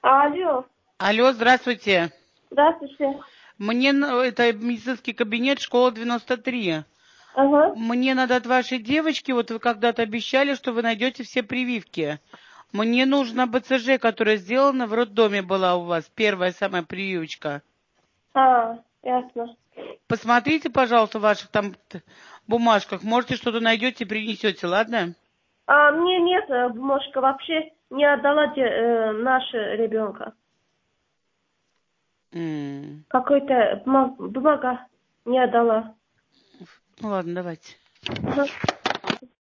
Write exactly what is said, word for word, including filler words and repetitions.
Алло, Алло, здравствуйте. здравствуйте. Мне на- это медицинский кабинет, школа девяносто три. Ага. Мне надо от вашей девочки, вот вы когда-то обещали, что вы найдете все прививки. Мне нужна БЦЖ, которая сделана в роддоме была у вас, первая самая прививочка. А, ясно. Посмотрите, пожалуйста, в ваших там т- бумажках, можете что-то найдете, принесете, ладно? А мне нет, э, бумажка вообще не отдала де- э, наша ребенка. М, Какой-то бума- бумага не отдала. Ну ладно, давайте. Ага.